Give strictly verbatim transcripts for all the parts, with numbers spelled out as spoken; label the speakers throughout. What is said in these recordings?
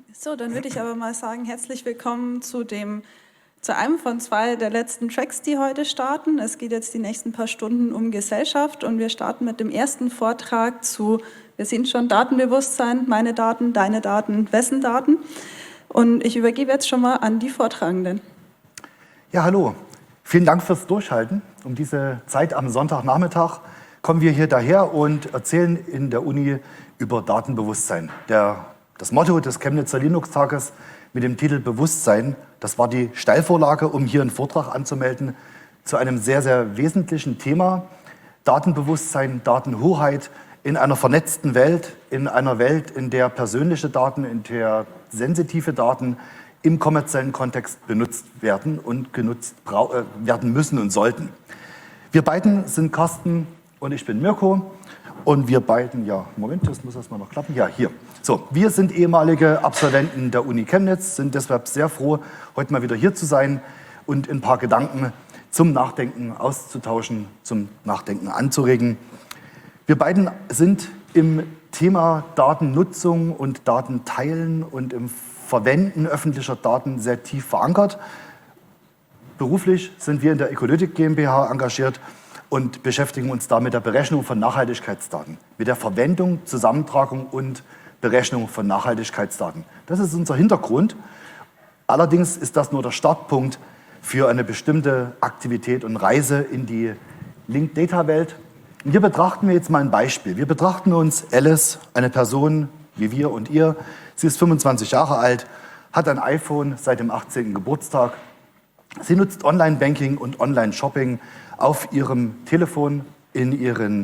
Speaker 1: So, dann würde ich aber mal sagen, herzlich willkommen zu dem, zu einem von zwei der letzten Tracks, die heute starten. Es geht jetzt die nächsten paar Stunden um Gesellschaft und wir starten mit dem ersten Vortrag zu, wir sehen schon, Datenbewusstsein, meine Daten, deine Daten, wessen Daten. Und ich übergebe jetzt schon mal an die Vortragenden.
Speaker 2: Ja, hallo. Vielen Dank fürs Durchhalten. Um diese Zeit am Sonntagnachmittag kommen wir hier daher und erzählen in der Uni über Datenbewusstsein. Der, das Motto des Chemnitzer Linux-Tages mit dem Titel Bewusstsein, das war die Steilvorlage, um hier einen Vortrag anzumelden zu einem sehr, sehr wesentlichen Thema. Datenbewusstsein, Datenhoheit in einer vernetzten Welt, in einer Welt, in der persönliche Daten, in der sensitive Daten im kommerziellen Kontext benutzt werden und genutzt werden müssen und sollten. Wir beiden sind Carsten und ich bin Mirko. Und wir beiden, ja, Moment, das muss erstmal noch klappen. Ja, hier. So, wir sind ehemalige Absolventen der Uni Chemnitz, sind deshalb sehr froh, heute mal wieder hier zu sein und ein paar Gedanken zum Nachdenken auszutauschen, zum Nachdenken anzuregen. Wir beiden sind im Thema Datennutzung und Datenteilen und im Verwenden öffentlicher Daten sehr tief verankert. Beruflich sind wir in der Ecolytic GmbH engagiert und beschäftigen uns da mit der Berechnung von Nachhaltigkeitsdaten, mit der Verwendung, Zusammentragung und Berechnung von Nachhaltigkeitsdaten. Das ist unser Hintergrund. Allerdings ist das nur der Startpunkt für eine bestimmte Aktivität und Reise in die Linked-Data-Welt. Und hier betrachten wir jetzt mal ein Beispiel. Wir betrachten uns Alice, eine Person wie wir und ihr. Sie ist fünfundzwanzig Jahre alt, hat ein iPhone seit dem achtzehnten Geburtstag. Sie nutzt Online-Banking und Online-Shopping auf ihrem Telefon. In ihren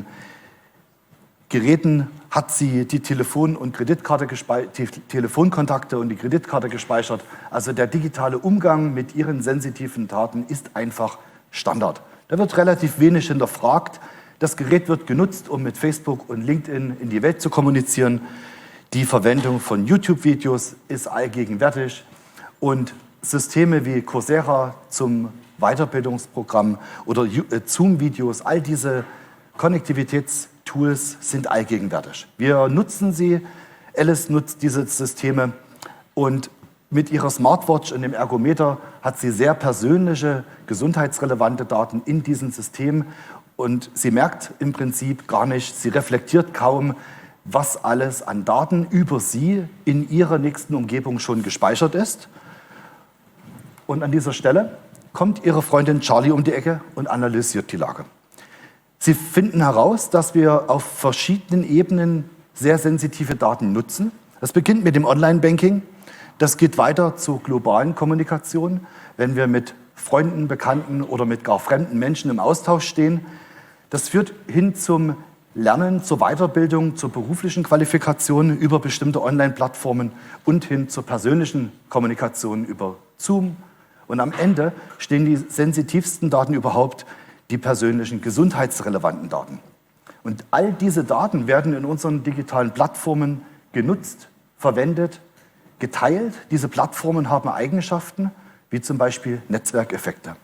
Speaker 2: Geräten hat sie die Telefon- und Kreditkarte die Telefonkontakte und die Kreditkarte gespeichert. Also der digitale Umgang mit ihren sensitiven Daten ist einfach Standard. Da wird relativ wenig hinterfragt. Das Gerät wird genutzt, um mit Facebook und LinkedIn in die Welt zu kommunizieren. Die Verwendung von YouTube-Videos ist allgegenwärtig und Systeme wie Coursera zum Weiterbildungsprogramm oder Zoom-Videos, all diese Konnektivitätstools sind allgegenwärtig. Wir nutzen sie, Alice nutzt diese Systeme und mit ihrer Smartwatch und dem Ergometer hat sie sehr persönliche, gesundheitsrelevante Daten in diesem System und sie merkt im Prinzip gar nicht, sie reflektiert kaum, was alles an Daten über sie in ihrer nächsten Umgebung schon gespeichert ist. Und an dieser Stelle kommt ihre Freundin Charlie um die Ecke und analysiert die Lage. Sie finden heraus, dass wir auf verschiedenen Ebenen sehr sensitive Daten nutzen. Das beginnt mit dem Online-Banking. Das geht weiter zur globalen Kommunikation, wenn wir mit Freunden, Bekannten oder mit gar fremden Menschen im Austausch stehen. Das führt hin zum Lernen, zur Weiterbildung, zur beruflichen Qualifikation über bestimmte Online-Plattformen und hin zur persönlichen Kommunikation über Zoom. Und am Ende stehen die sensitivsten Daten überhaupt, die persönlichen gesundheitsrelevanten Daten. Und all diese Daten werden in unseren digitalen Plattformen genutzt, verwendet, geteilt. Diese Plattformen haben Eigenschaften, wie zum Beispiel Netzwerkeffekte.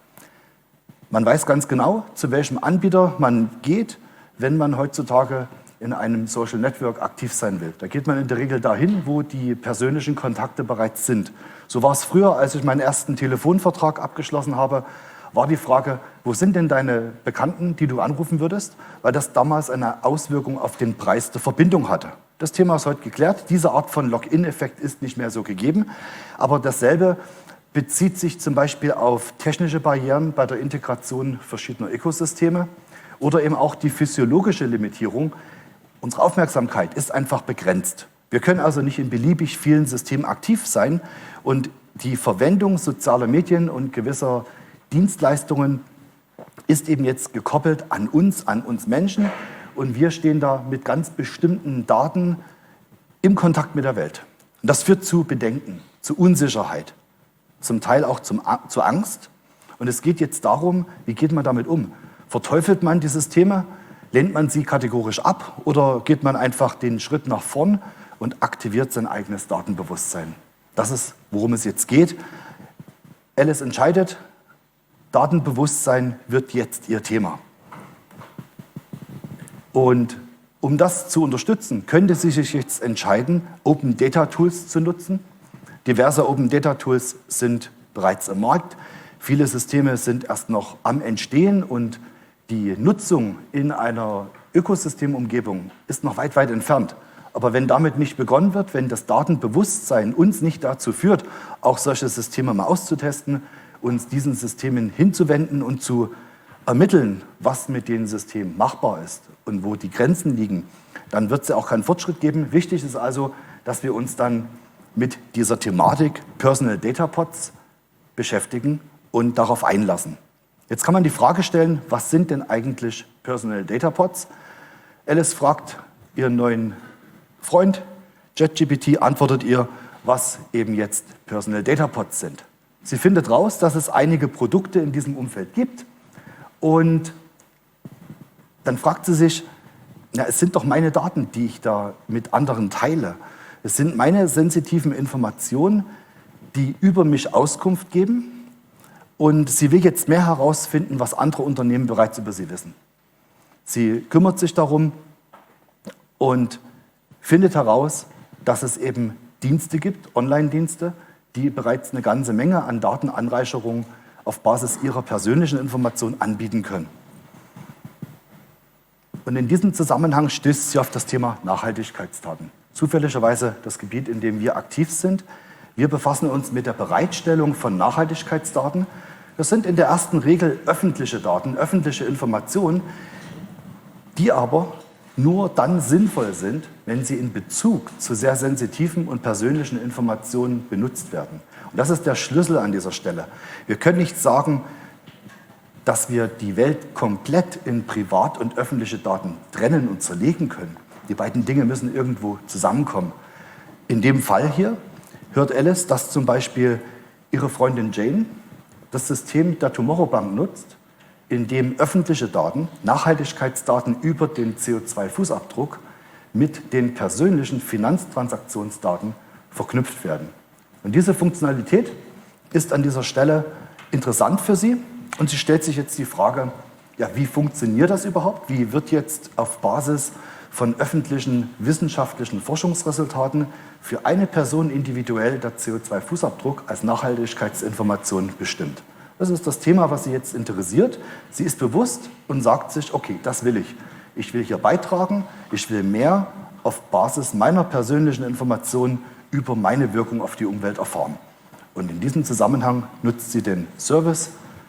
Speaker 2: Man weiß ganz genau, zu welchem Anbieter man geht, wenn man heutzutage in einem Social Network aktiv sein will. Da geht man in der Regel dahin, wo die persönlichen Kontakte bereits sind. So war es früher, als ich meinen ersten Telefonvertrag abgeschlossen habe, war die Frage, wo sind denn deine Bekannten, die du anrufen würdest? Weil das damals eine Auswirkung auf den Preis der Verbindung hatte. Das Thema ist heute geklärt. Diese Art von Login-Effekt ist nicht mehr so gegeben. Aber dasselbe bezieht sich zum Beispiel auf technische Barrieren bei der Integration verschiedener Ökosysteme oder eben auch die physiologische Limitierung. Unsere Aufmerksamkeit ist einfach begrenzt. Wir können also nicht in beliebig vielen Systemen aktiv sein und die Verwendung sozialer Medien und gewisser Dienstleistungen ist eben jetzt gekoppelt an uns, an uns Menschen und wir stehen da mit ganz bestimmten Daten im Kontakt mit der Welt. Und das führt zu Bedenken, zu Unsicherheit, zum Teil auch zum, zu Angst. Und es geht jetzt darum, wie geht man damit um? Verteufelt man die Systeme? Lehnt man sie kategorisch ab oder geht man einfach den Schritt nach vorn und aktiviert sein eigenes Datenbewusstsein? Das ist, worum es jetzt geht. Alice entscheidet, Datenbewusstsein wird jetzt ihr Thema. Und um das zu unterstützen, könnte sie sich jetzt entscheiden, Open Data Tools zu nutzen. Diverse Open Data Tools sind bereits im Markt. Viele Systeme sind erst noch am Entstehen und die Nutzung in einer Ökosystemumgebung ist noch weit, weit entfernt. Aber wenn damit nicht begonnen wird, wenn das Datenbewusstsein uns nicht dazu führt, auch solche Systeme mal auszutesten, uns diesen Systemen hinzuwenden und zu ermitteln, was mit den Systemen machbar ist und wo die Grenzen liegen, dann wird es ja auch keinen Fortschritt geben. Wichtig ist also, dass wir uns dann mit dieser Thematik Personal Data Pods beschäftigen und darauf einlassen. Jetzt kann man die Frage stellen, was sind denn eigentlich Personal Data Pods? Alice fragt ihren neuen Freund, ChatGPT antwortet ihr, was eben jetzt Personal Data Pods sind. Sie findet raus, dass es einige Produkte in diesem Umfeld gibt und dann fragt sie sich, na, es sind doch meine Daten, die ich da mit anderen teile. Es sind meine sensitiven Informationen, die über mich Auskunft geben und sie will jetzt mehr herausfinden, was andere Unternehmen bereits über sie wissen. Sie kümmert sich darum und findet heraus, dass es eben Dienste gibt, Online-Dienste, die bereits eine ganze Menge an Datenanreicherung auf Basis ihrer persönlichen Informationen anbieten können. Und in diesem Zusammenhang stößt sie auf das Thema Nachhaltigkeitsdaten. Zufälligerweise das Gebiet, in dem wir aktiv sind. Wir befassen uns mit der Bereitstellung von Nachhaltigkeitsdaten. Das sind in der ersten Regel öffentliche Daten, öffentliche Informationen, die aber nur dann sinnvoll sind, wenn sie in Bezug zu sehr sensitiven und persönlichen Informationen benutzt werden. Und das ist der Schlüssel an dieser Stelle. Wir können nicht sagen, dass wir die Welt komplett in privat und öffentliche Daten trennen und zerlegen können. Die beiden Dinge müssen irgendwo zusammenkommen. In dem Fall hier hört Alice, dass zum Beispiel ihre Freundin Jane das System der Tomorrow Bank nutzt, in dem öffentliche Daten, Nachhaltigkeitsdaten über den C O zwei Fußabdruck mit den persönlichen Finanztransaktionsdaten verknüpft werden. Und diese Funktionalität ist an dieser Stelle interessant für sie. Und sie stellt sich jetzt die Frage, ja, wie funktioniert das überhaupt? Wie wird jetzt auf Basis von öffentlichen wissenschaftlichen Forschungsresultaten für eine Person individuell der C O zwei Fußabdruck als Nachhaltigkeitsinformation bestimmt? Das ist das Thema, was sie jetzt interessiert. Sie ist bewusst und sagt sich, okay, das will ich. Ich will hier beitragen, ich will mehr auf Basis meiner persönlichen Informationen über meine Wirkung auf die Umwelt erfahren. Und in diesem Zusammenhang nutzt sie den Service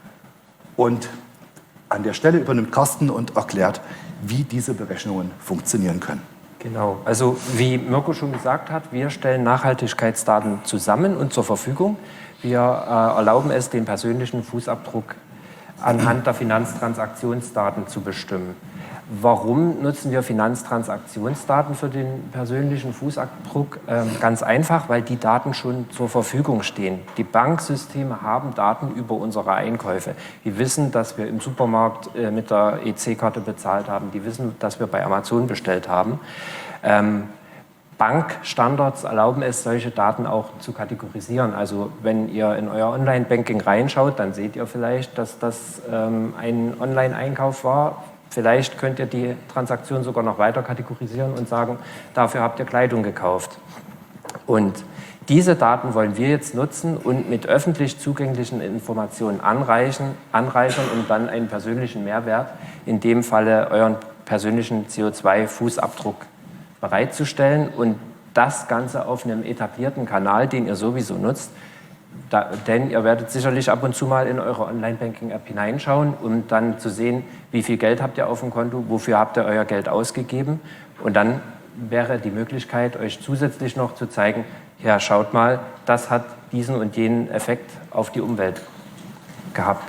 Speaker 2: und an der Stelle übernimmt Carsten und erklärt, wie diese Berechnungen funktionieren können.
Speaker 3: Genau, also wie Mirko schon gesagt hat, wir stellen Nachhaltigkeitsdaten zusammen und zur Verfügung. Wir äh, erlauben es, den persönlichen Fußabdruck anhand der Finanztransaktionsdaten zu bestimmen. Warum nutzen wir Finanztransaktionsdaten für den persönlichen Fußabdruck? Ähm, ganz einfach, weil die Daten schon zur Verfügung stehen. Die Banksysteme haben Daten über unsere Einkäufe. Die wissen, dass wir im Supermarkt äh, mit der E C-Karte bezahlt haben. Die wissen, dass wir bei Amazon bestellt haben. Ähm, Bankstandards erlauben es, solche Daten auch zu kategorisieren. Also wenn ihr in euer Online-Banking reinschaut, dann seht ihr vielleicht, dass das ähm, ein Online-Einkauf war. Vielleicht könnt ihr die Transaktion sogar noch weiter kategorisieren und sagen, dafür habt ihr Kleidung gekauft. Und diese Daten wollen wir jetzt nutzen und mit öffentlich zugänglichen Informationen anreichern, anreichern, um dann einen persönlichen Mehrwert, in dem Falle euren persönlichen C O zwei Fußabdruck bereitzustellen und das Ganze auf einem etablierten Kanal, den ihr sowieso nutzt. Da, denn ihr werdet sicherlich ab und zu mal in eure Online-Banking-App hineinschauen, um dann zu sehen, wie viel Geld habt ihr auf dem Konto, wofür habt ihr euer Geld ausgegeben. Und dann wäre die Möglichkeit, euch zusätzlich noch zu zeigen, ja, schaut mal, das hat diesen und jenen Effekt auf die Umwelt gehabt.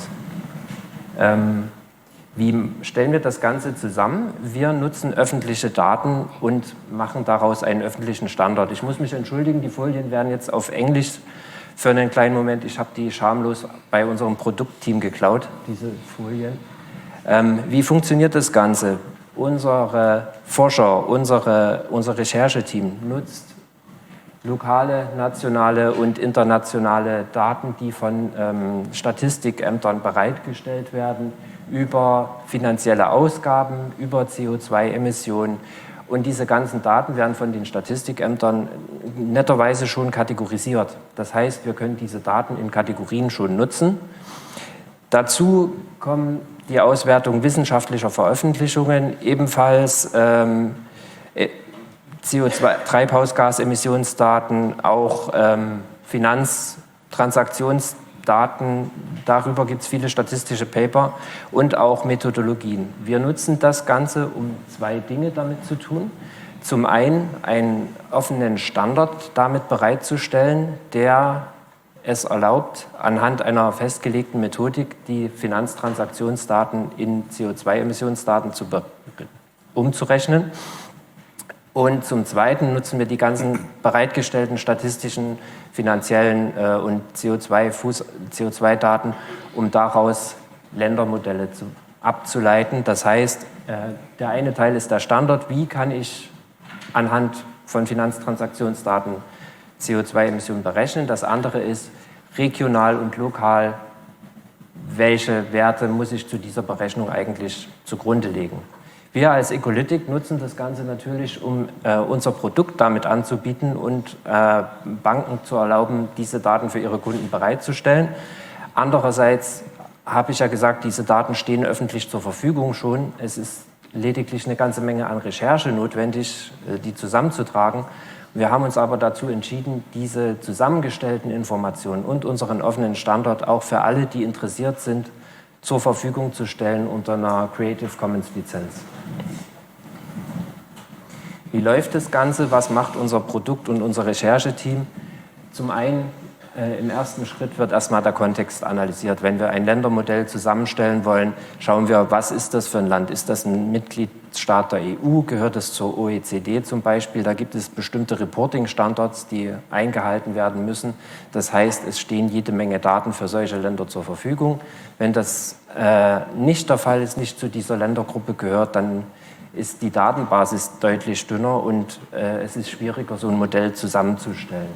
Speaker 3: Ähm, Wie stellen wir das Ganze zusammen? Wir nutzen öffentliche Daten und machen daraus einen öffentlichen Standard. Ich muss mich entschuldigen, die Folien werden jetzt auf Englisch für einen kleinen Moment. Ich habe die schamlos bei unserem Produktteam geklaut, diese Folien. Ähm, wie funktioniert das Ganze? Unsere Forscher, unsere, unser Rechercheteam nutzt lokale, nationale und internationale Daten, die von ähm, Statistikämtern bereitgestellt werden, über finanzielle Ausgaben, über C O zwei Emissionen Und diese ganzen Daten werden von den Statistikämtern netterweise schon kategorisiert. Das heißt, wir können diese Daten in Kategorien schon nutzen. Dazu kommen die Auswertung wissenschaftlicher Veröffentlichungen, ebenfalls ähm, C O zwei, Treibhausgasemissionsdaten, auch ähm, Finanztransaktionsdaten. Darüber gibt es viele statistische Paper und auch Methodologien. Wir nutzen das Ganze, um zwei Dinge damit zu tun. Zum einen einen offenen Standard damit bereitzustellen, der es erlaubt, anhand einer festgelegten Methodik die Finanztransaktionsdaten in C O zwei Emissionsdaten zu umzurechnen. Und zum Zweiten nutzen wir die ganzen bereitgestellten statistischen, finanziellen äh, und C O zwei Daten, um daraus Ländermodelle zu, abzuleiten. Das heißt, äh, der eine Teil ist der Standard, wie kann ich anhand von Finanztransaktionsdaten C O zwei Emissionen berechnen. Das andere ist regional und lokal, welche Werte muss ich zu dieser Berechnung eigentlich zugrunde legen. Wir als Ecolytic nutzen das Ganze natürlich, um äh, unser Produkt damit anzubieten und äh, Banken zu erlauben, diese Daten für ihre Kunden bereitzustellen. Andererseits habe ich ja gesagt, diese Daten stehen öffentlich zur Verfügung schon. Es ist lediglich eine ganze Menge an Recherche notwendig, äh, die zusammenzutragen. Wir haben uns aber dazu entschieden, diese zusammengestellten Informationen und unseren offenen Standard auch für alle, die interessiert sind, zur Verfügung zu stellen unter einer Creative Commons Lizenz. Wie läuft das Ganze? Was macht unser Produkt und unser Rechercheteam? Zum einen, äh, im ersten Schritt wird erstmal der Kontext analysiert. Wenn wir ein Ländermodell zusammenstellen wollen, schauen wir, was ist das für ein Land? Ist das ein Mitgliedstaat der E U? Gehört es zur O E C D zum Beispiel? Da gibt es bestimmte Reporting-Standards, die eingehalten werden müssen. Das heißt, es stehen jede Menge Daten für solche Länder zur Verfügung. Wenn das äh, nicht der Fall ist, nicht zu dieser Ländergruppe gehört, dann ist die Datenbasis deutlich dünner und äh, es ist schwieriger, so ein Modell zusammenzustellen.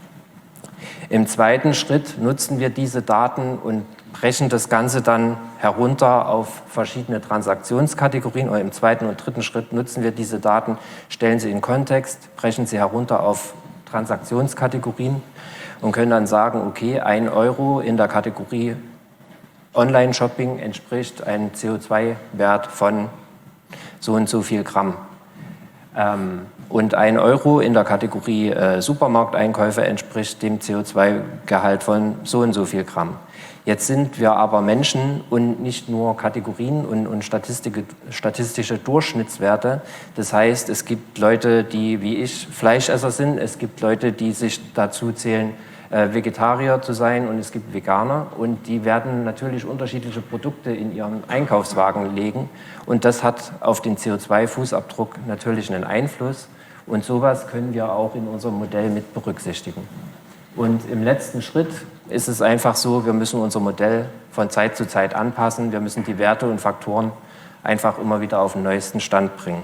Speaker 3: Im zweiten Schritt nutzen wir diese Daten und brechen das Ganze dann herunter auf verschiedene Transaktionskategorien. Oder im zweiten und dritten Schritt nutzen wir diese Daten, stellen sie in Kontext, brechen sie herunter auf Transaktionskategorien und können dann sagen, okay, ein Euro in der Kategorie Online-Shopping entspricht einem C O zwei Wert von so und so viel Gramm. Ähm, und ein Euro in der Kategorie äh, Supermarkteinkäufe entspricht dem C O zwei Gehalt von so und so viel Gramm. Jetzt sind wir aber Menschen und nicht nur Kategorien und, und statistische Durchschnittswerte. Das heißt, es gibt Leute, die wie ich Fleischesser sind, es gibt Leute, die sich dazu zählen, äh, Vegetarier zu sein, und es gibt Veganer, und die werden natürlich unterschiedliche Produkte in ihren Einkaufswagen legen, und das hat auf den C O zwei Fußabdruck natürlich einen Einfluss, und sowas können wir auch in unserem Modell mit berücksichtigen. Und im letzten Schritt ist es einfach so, wir müssen unser Modell von Zeit zu Zeit anpassen, wir müssen die Werte und Faktoren einfach immer wieder auf den neuesten Stand bringen.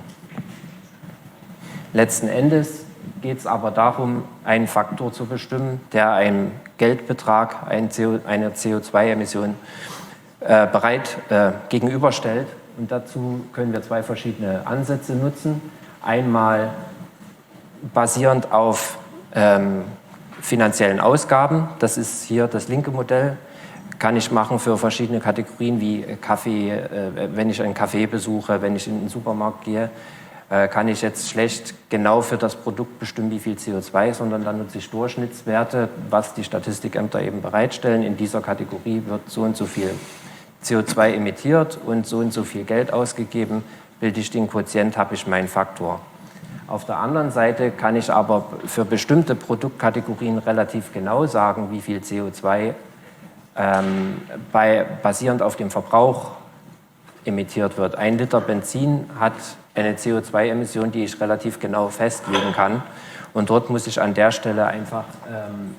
Speaker 3: Letzten Endes geht es aber darum, einen Faktor zu bestimmen, der einem Geldbetrag, eine C O zwei Emission äh, bereit äh, gegenüberstellt. Und dazu können wir zwei verschiedene Ansätze nutzen. Einmal basierend auf ähm, finanziellen Ausgaben, das ist hier das linke Modell, kann ich machen für verschiedene Kategorien wie Kaffee, äh, wenn ich einen Café besuche, wenn ich in den Supermarkt gehe, kann ich jetzt schlecht genau für das Produkt bestimmen, wie viel C O zwei, sondern dann nutze ich Durchschnittswerte, was die Statistikämter eben bereitstellen. In dieser Kategorie wird so und so viel C O zwei emittiert und so und so viel Geld ausgegeben. Bilde ich den Quotient, habe ich meinen Faktor. Auf der anderen Seite kann ich aber für bestimmte Produktkategorien relativ genau sagen, wie viel C O zwei ähm, bei, basierend auf dem Verbrauch emittiert wird. Ein Liter Benzin hat eine C O zwei Emission, die ich relativ genau festlegen kann. Und dort muss ich an der Stelle einfach ähm,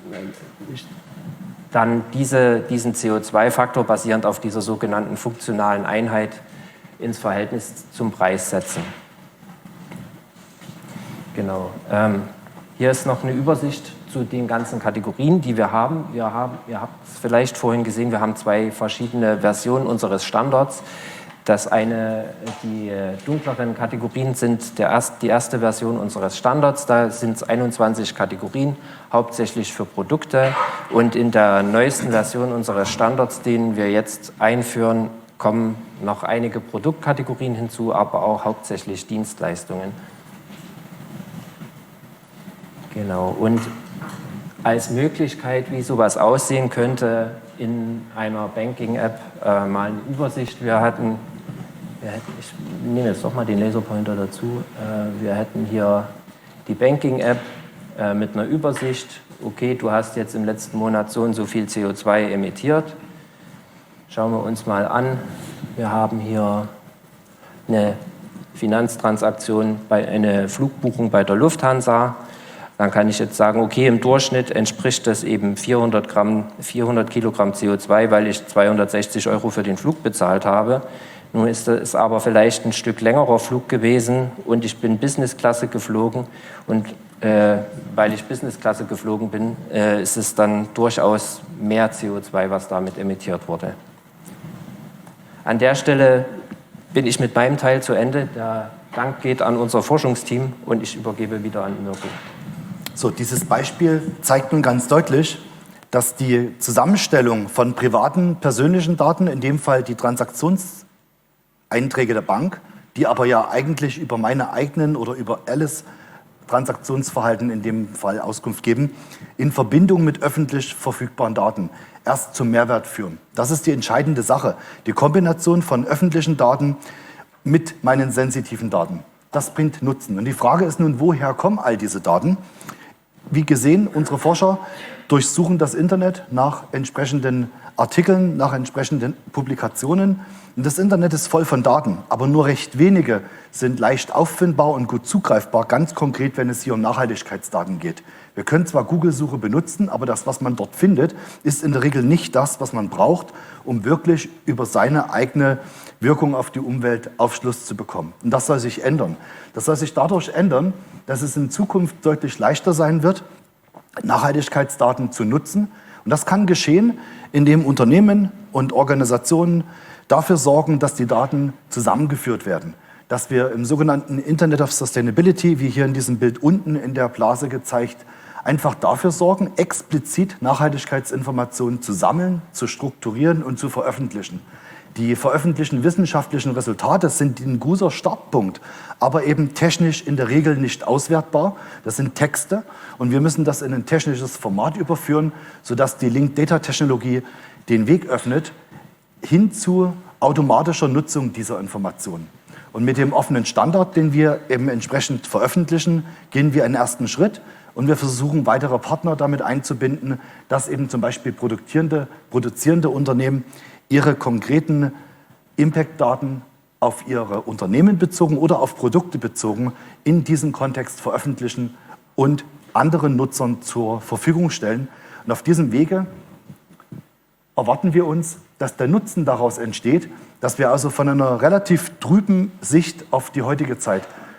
Speaker 3: dann diese, diesen C O zwei Faktor basierend auf dieser sogenannten funktionalen Einheit ins Verhältnis zum Preis setzen. Genau. Ähm, hier ist noch eine Übersicht zu den ganzen Kategorien, die wir haben. Wir haben, ihr habt es vielleicht vorhin gesehen, wir haben zwei verschiedene Versionen unseres Standards. Das eine, die dunkleren Kategorien sind der erst, die erste Version unseres Standards. Da sind es einundzwanzig Kategorien, hauptsächlich für Produkte. Und in der neuesten Version unseres Standards, den wir jetzt einführen, kommen noch einige Produktkategorien hinzu, aber auch hauptsächlich Dienstleistungen. Genau. Und als Möglichkeit, wie sowas aussehen könnte, in einer Banking-App äh, mal eine Übersicht. Wir hatten Ich nehme jetzt doch mal den Laserpointer dazu. Wir hätten hier die Banking-App mit einer Übersicht. Okay, du hast jetzt im letzten Monat so und so viel C O zwei emittiert. Schauen wir uns mal an. Wir haben hier eine Finanztransaktion, bei, eine Flugbuchung bei der Lufthansa. Dann kann ich jetzt sagen, okay, im Durchschnitt entspricht das eben vierhundert Kilogramm C O zwei, weil ich zweihundertsechzig Euro für den Flug bezahlt habe. Nun ist es aber vielleicht ein Stück längerer Flug gewesen und ich bin Business-Klasse geflogen. Und äh, weil ich Business-Klasse geflogen bin, äh, ist es dann durchaus mehr C O zwei, was damit emittiert wurde. An der Stelle bin ich mit meinem Teil zu Ende. Der Dank geht an unser Forschungsteam und ich übergebe wieder an Mirko.
Speaker 2: So, dieses Beispiel zeigt nun ganz deutlich, dass die Zusammenstellung von privaten, persönlichen Daten, in dem Fall die Transaktions Einträge der Bank, die aber ja eigentlich über meine eigenen oder über Alice Transaktionsverhalten in dem Fall Auskunft geben, in Verbindung mit öffentlich verfügbaren Daten erst zum Mehrwert führen. Das ist die entscheidende Sache, die Kombination von öffentlichen Daten mit meinen sensitiven Daten. Das bringt Nutzen. Und die Frage ist nun, woher kommen all diese Daten? Wie gesehen, unsere Forscher durchsuchen das Internet nach entsprechenden Artikeln, nach entsprechenden Publikationen. Und das Internet ist voll von Daten, aber nur recht wenige sind leicht auffindbar und gut zugreifbar, ganz konkret, wenn es hier um Nachhaltigkeitsdaten geht. Wir können zwar Google-Suche benutzen, aber das, was man dort findet, ist in der Regel nicht das, was man braucht, um wirklich über seine eigene Wirkung auf die Umwelt Aufschluss zu bekommen. Und das soll sich ändern. Das soll sich dadurch ändern, dass es in Zukunft deutlich leichter sein wird, Nachhaltigkeitsdaten zu nutzen. Und das kann geschehen, indem Unternehmen und Organisationen dafür sorgen, dass die Daten zusammengeführt werden. Dass wir im sogenannten Internet of Sustainability, wie hier in diesem Bild unten in der Blase gezeigt, einfach dafür sorgen, explizit Nachhaltigkeitsinformationen zu sammeln, zu strukturieren und zu veröffentlichen. Die veröffentlichten wissenschaftlichen Resultate sind ein guter Startpunkt, aber eben technisch in der Regel nicht auswertbar. Das sind Texte und wir müssen das in ein technisches Format überführen, sodass die Linked-Data-Technologie den Weg öffnet hin zu automatischer Nutzung dieser Informationen. Und mit dem offenen Standard, den wir eben entsprechend veröffentlichen, gehen wir einen ersten Schritt und wir versuchen, weitere Partner damit einzubinden, dass eben zum Beispiel produzierende, produzierende Unternehmen ihre konkreten Impact-Daten auf ihre Unternehmen bezogen oder auf Produkte bezogen in diesem Kontext veröffentlichen und anderen Nutzern zur Verfügung stellen. Und auf diesem Wege erwarten wir uns, dass der Nutzen daraus entsteht, dass wir also von einer relativ trüben Sicht auf die heutige Zeit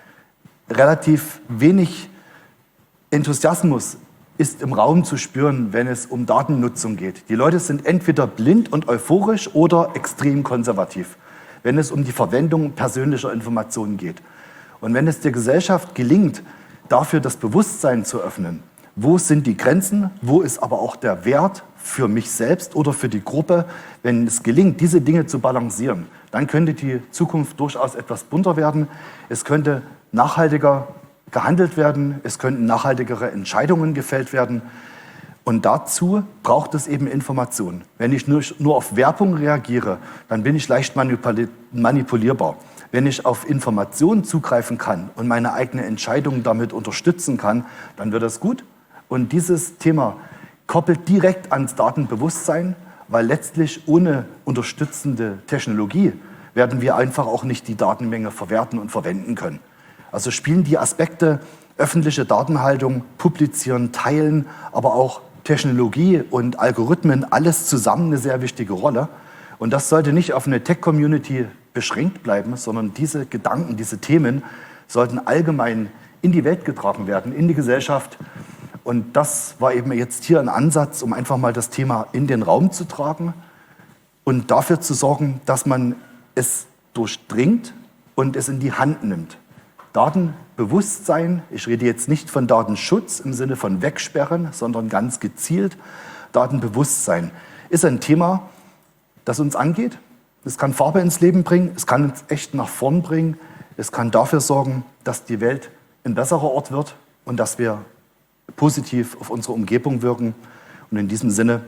Speaker 2: relativ wenig Enthusiasmus ist im Raum zu spüren, wenn es um Datennutzung geht. Die Leute sind entweder blind und euphorisch oder extrem konservativ, wenn es um die Verwendung persönlicher Informationen geht. Und wenn es der Gesellschaft gelingt, dafür das Bewusstsein zu öffnen, wo sind die Grenzen, wo ist aber auch der Wert für mich selbst oder für die Gruppe, wenn es gelingt, diese Dinge zu balancieren, dann könnte die Zukunft durchaus etwas bunter werden. Es könnte nachhaltiger gehandelt werden, es könnten nachhaltigere Entscheidungen gefällt werden. Und dazu braucht es eben Informationen. Wenn ich nur, nur auf Werbung reagiere, dann bin ich leicht manipuli- manipulierbar. Wenn ich auf Informationen zugreifen kann und meine eigene Entscheidung damit unterstützen kann, dann wird das gut. Und dieses Thema koppelt direkt ans Datenbewusstsein, weil letztlich ohne unterstützende Technologie werden wir einfach auch nicht die Datenmenge verwerten und verwenden können. Also spielen die Aspekte öffentliche Datenhaltung, Publizieren, Teilen, aber auch Technologie und Algorithmen, alles zusammen eine sehr wichtige Rolle. Und das sollte nicht auf eine Tech-Community beschränkt bleiben, sondern diese Gedanken, diese Themen sollten allgemein in die Welt getragen werden, in die Gesellschaft. Und das war eben jetzt hier ein Ansatz, um einfach mal das Thema in den Raum zu tragen und dafür zu sorgen, dass man es durchdringt und es in die Hand nimmt. Datenbewusstsein, ich rede jetzt nicht von Datenschutz im Sinne von Wegsperren, sondern ganz gezielt Datenbewusstsein, ist ein Thema, das uns angeht. Es kann Farbe ins Leben bringen, es kann uns echt nach vorn bringen, es kann dafür sorgen, dass die Welt ein besserer Ort wird und dass wir positiv auf unsere Umgebung wirken. Und in diesem Sinne,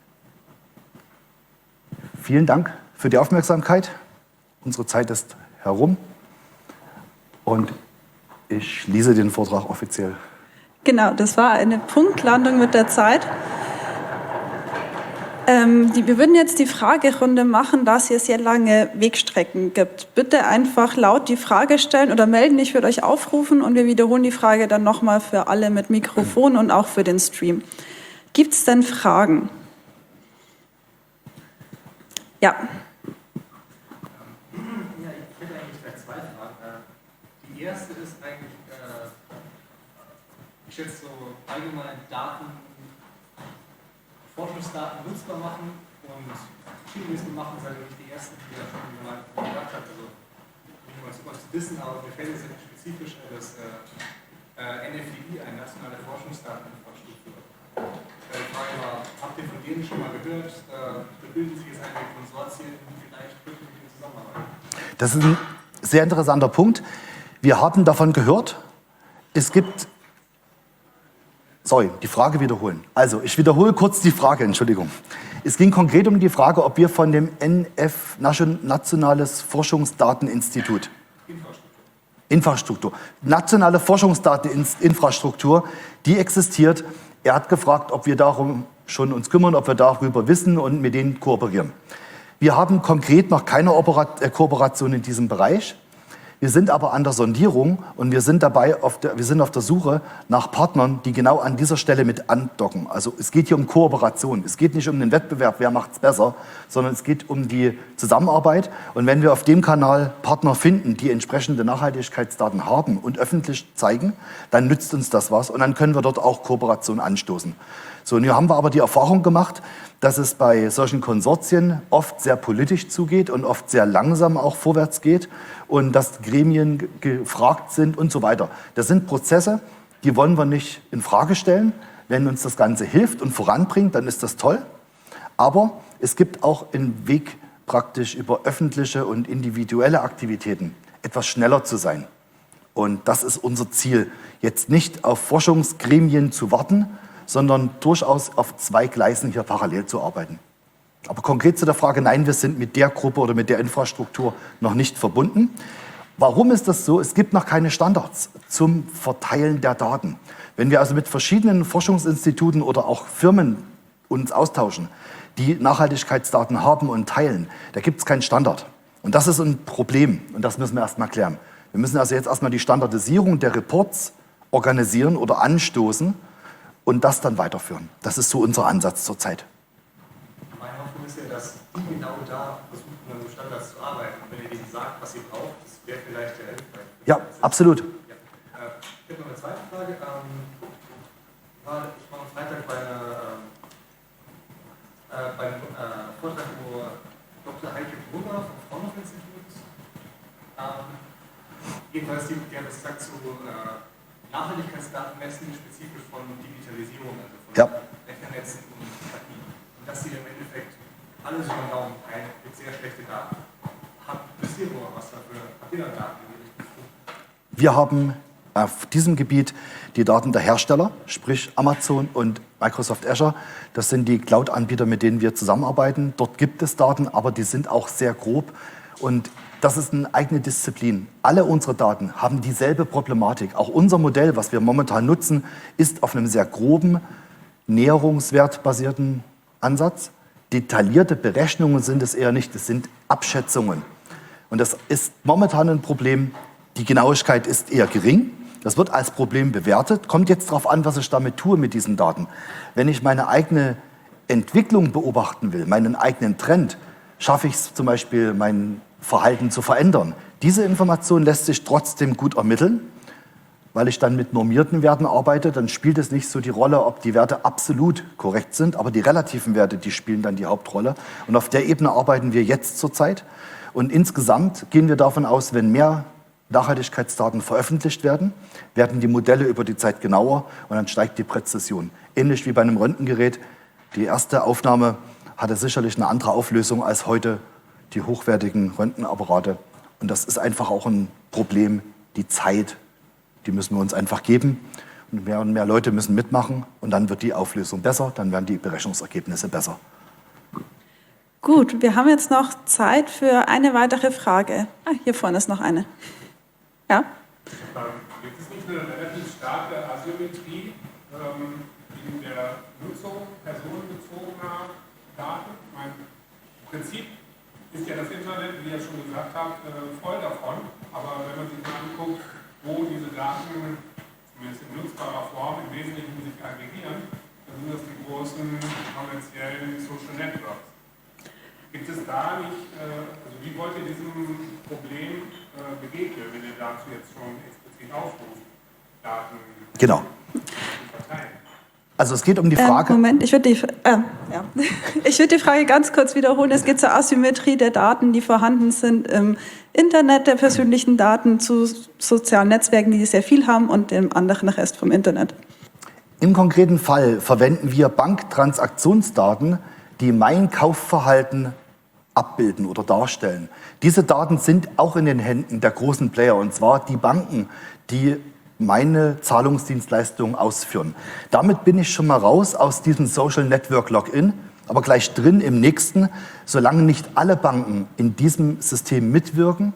Speaker 2: vielen Dank für die Aufmerksamkeit. Unsere Zeit ist herum und ich schließe den Vortrag offiziell.
Speaker 1: Genau, das war eine Punktlandung mit der Zeit. Ähm, die, wir würden jetzt die Fragerunde machen, da es hier sehr lange Wegstrecken gibt. Bitte einfach laut die Frage stellen oder melden, ich würde euch aufrufen und wir wiederholen die Frage dann nochmal für alle mit Mikrofon und auch für den Stream. Gibt es denn Fragen? Ja.
Speaker 4: Ja, ich hätte eigentlich gleich zwei Fragen. Die erste ist eigentlich, äh, ich schätze so allgemein Daten, Forschungsdaten nutzbar machen und Schienenlisten machen, seid ihr nicht die Ersten, die da schon mal gedacht hat. Also nicht mal super zu wissen, aber mir fällt es jetzt spezifisch das äh, N F I, eine nationale Forschungsdateninfrastruktur. Äh, die Frage war, habt ihr von denen schon mal gehört? Äh, da bilden sich jetzt einige Konsortien, vielleicht wirklich mit denen zusammenarbeiten.
Speaker 2: Das ist ein sehr interessanter Punkt. Wir haben davon gehört. Es gibt Sorry, die Frage wiederholen. Also, ich wiederhole kurz die Frage, Entschuldigung. Es ging konkret um die Frage, ob wir von dem N F, Nationales Forschungsdateninstitut, Infrastruktur, Infrastruktur nationale Forschungsdateninfrastruktur, die existiert. Er hat gefragt, ob wir darum schon uns kümmern, ob wir darüber wissen und mit denen kooperieren. Wir haben konkret noch keine Kooperation in diesem Bereich. Wir sind aber an der Sondierung und wir sind dabei, auf der, wir sind auf der Suche nach Partnern, die genau an dieser Stelle mit andocken. Also es geht hier um Kooperation. Es geht nicht um den Wettbewerb, wer macht es besser, sondern es geht um die Zusammenarbeit. Und wenn wir auf dem Kanal Partner finden, die entsprechende Nachhaltigkeitsdaten haben und öffentlich zeigen, dann nützt uns das was und dann können wir dort auch Kooperation anstoßen. So, nun haben wir aber die Erfahrung gemacht, dass es bei solchen Konsortien oft sehr politisch zugeht und oft sehr langsam auch vorwärts geht und dass Gremien gefragt sind und so weiter. Das sind Prozesse, die wollen wir nicht in Frage stellen. Wenn uns das Ganze hilft und voranbringt, dann ist das toll. Aber es gibt auch einen Weg, praktisch über öffentliche und individuelle Aktivitäten etwas schneller zu sein. Und das ist unser Ziel, jetzt nicht auf Forschungsgremien zu warten, sondern durchaus auf zwei Gleisen hier parallel zu arbeiten. Aber konkret zu der Frage, nein, wir sind mit der Gruppe oder mit der Infrastruktur noch nicht verbunden. Warum ist das so? Es gibt noch keine Standards zum Verteilen der Daten. Wenn wir also mit verschiedenen Forschungsinstituten oder auch Firmen uns austauschen, die Nachhaltigkeitsdaten haben und teilen, da gibt es keinen Standard. Und das ist ein Problem und das müssen wir erst mal klären. Wir müssen also jetzt erstmal die Standardisierung der Reports organisieren oder anstoßen und das dann weiterführen. Das ist so unser Ansatz zurzeit.
Speaker 4: Meine Hoffnung ist ja, dass die genau da versuchen, an den Standards zu arbeiten. Und wenn ihr denen sagt, was ihr braucht, das wäre vielleicht sehr hilfreich.
Speaker 2: Ja, absolut.
Speaker 4: Ja. Äh, ich habe noch eine zweite Frage. Ähm, war, ich war am Freitag bei, einer, äh, bei einem äh, Vortrag, wo Doktor Heike Brunner vom Fraunhofer-Institut, ähm, jedenfalls die, die hat das gesagt zu äh, Nachhaltigkeitsdaten messen, spezifisch von Digitalisierung, also von
Speaker 2: ja.
Speaker 4: Rechennetzen und K I. Und dass sie im Endeffekt alles über den Daumen teilen mit sehr schlechten Daten. Habt ihr was dafür? Habt ihr da Daten in die Richtung?
Speaker 2: Wir haben auf diesem Gebiet die Daten der Hersteller, sprich Amazon und Microsoft Azure. Das sind die Cloud-Anbieter, mit denen wir zusammenarbeiten. Dort gibt es Daten, aber die sind auch sehr grob. Und das ist eine eigene Disziplin. Alle unsere Daten haben dieselbe Problematik. Auch unser Modell, was wir momentan nutzen, ist auf einem sehr groben, näherungswertbasierten Ansatz. Detaillierte Berechnungen sind es eher nicht, es sind Abschätzungen. Und das ist momentan ein Problem. Die Genauigkeit ist eher gering. Das wird als Problem bewertet. Kommt jetzt darauf an, was ich damit tue mit diesen Daten. Wenn ich meine eigene Entwicklung beobachten will, meinen eigenen Trend, schaffe ich es zum Beispiel, mein Verhalten zu verändern. Diese Information lässt sich trotzdem gut ermitteln, weil ich dann mit normierten Werten arbeite. Dann spielt es nicht so die Rolle, ob die Werte absolut korrekt sind, aber die relativen Werte, die spielen dann die Hauptrolle. Und auf der Ebene arbeiten wir jetzt zurzeit. Und insgesamt gehen wir davon aus, wenn mehr Nachhaltigkeitsdaten veröffentlicht werden, werden die Modelle über die Zeit genauer und dann steigt die Präzision. Ähnlich wie bei einem Röntgengerät. Die erste Aufnahme hatte sicherlich eine andere Auflösung als heute die hochwertigen Röntgenapparate. Und das ist einfach auch ein Problem, die Zeit, die müssen wir uns einfach geben. Und mehr und mehr Leute müssen mitmachen und dann wird die Auflösung besser, dann werden die Berechnungsergebnisse besser.
Speaker 1: Gut, wir haben jetzt noch Zeit für eine weitere Frage. Ah, hier vorne ist noch eine. Ja?
Speaker 5: Gibt es nicht eine relativ starke Asymmetrie ähm, in der Nutzung personenbezogener Daten? Mein Prinzip ist ja das Internet, wie ihr schon gesagt habt, äh, voll davon. Aber wenn man sich mal anguckt, wo diese Daten, zumindest in nutzbarer Form, im Wesentlichen sich aggregieren, dann sind das die großen kommerziellen Social Networks. Gibt es da nicht, äh, also wie wollt ihr diesem Problem äh, begegnen, wenn ihr dazu jetzt schon explizit aufruft, Daten
Speaker 2: genau.
Speaker 5: zu verteilen?
Speaker 2: Also es geht um die Frage...
Speaker 1: Ähm, Moment, ich würde die, äh, ja. ich würd die Frage ganz kurz wiederholen. Es geht zur Asymmetrie der Daten, die vorhanden sind im Internet, der persönlichen Daten zu sozialen Netzwerken, die sehr viel haben, und dem anderen Rest vom Internet.
Speaker 2: Im konkreten Fall verwenden wir Banktransaktionsdaten, die mein Kaufverhalten abbilden oder darstellen. Diese Daten sind auch in den Händen der großen Player, und zwar die Banken, die meine Zahlungsdienstleistungen ausführen. Damit bin ich schon mal raus aus diesem Social Network Login, aber gleich drin im nächsten. Solange nicht alle Banken in diesem System mitwirken,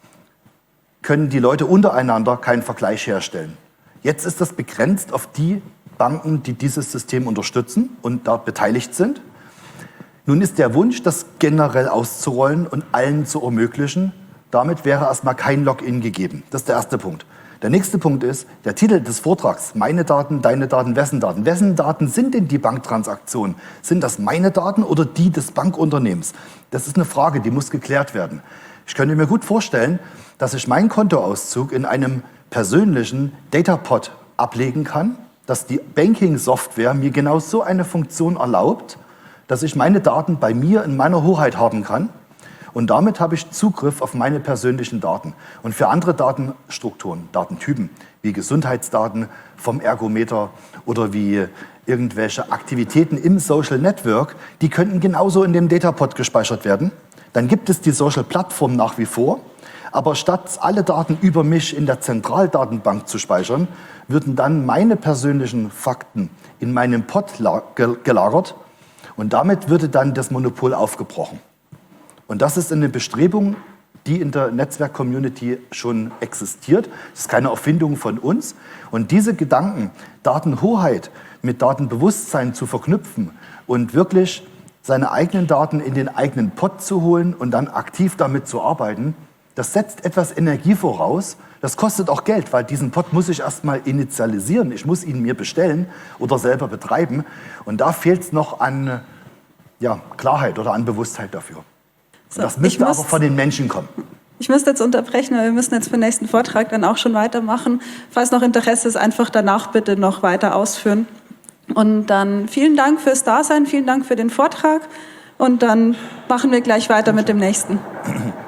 Speaker 2: können die Leute untereinander keinen Vergleich herstellen. Jetzt ist das begrenzt auf die Banken, die dieses System unterstützen und da beteiligt sind. Nun ist der Wunsch, das generell auszurollen und allen zu ermöglichen. Damit wäre erstmal kein Login gegeben. Das ist der erste Punkt. Der nächste Punkt ist, der Titel des Vortrags, meine Daten, deine Daten, wessen Daten. Wessen Daten sind denn die Banktransaktionen? Sind das meine Daten oder die des Bankunternehmens? Das ist eine Frage, die muss geklärt werden. Ich könnte mir gut vorstellen, dass ich meinen Kontoauszug in einem persönlichen Datapod ablegen kann, dass die Banking-Software mir genau so eine Funktion erlaubt, dass ich meine Daten bei mir in meiner Hoheit haben kann. Und damit habe ich Zugriff auf meine persönlichen Daten. Und für andere Datenstrukturen, Datentypen, wie Gesundheitsdaten vom Ergometer oder wie irgendwelche Aktivitäten im Social Network, die könnten genauso in dem Datapod gespeichert werden. Dann gibt es die Social Plattform nach wie vor. Aber statt alle Daten über mich in der Zentraldatenbank zu speichern, würden dann meine persönlichen Fakten in meinem Pod gelagert. Und damit würde dann das Monopol aufgebrochen. Und das ist eine Bestrebung, die in der Netzwerk-Community schon existiert. Das ist keine Erfindung von uns. Und diese Gedanken, Datenhoheit mit Datenbewusstsein zu verknüpfen und wirklich seine eigenen Daten in den eigenen Pod zu holen und dann aktiv damit zu arbeiten, das setzt etwas Energie voraus. Das kostet auch Geld, weil diesen Pod muss ich erstmal initialisieren. Ich muss ihn mir bestellen oder selber betreiben. Und da fehlt es noch an ja, Klarheit oder an Bewusstheit dafür.
Speaker 1: So,
Speaker 2: das müsste
Speaker 1: muss,
Speaker 2: aber von den Menschen kommen.
Speaker 1: Ich müsste jetzt unterbrechen, weil wir müssen jetzt für den nächsten Vortrag dann auch schon weitermachen. Falls noch Interesse ist, einfach danach bitte noch weiter ausführen. Und dann vielen Dank fürs Dasein, vielen Dank für den Vortrag. Und dann machen wir gleich weiter mit dem nächsten.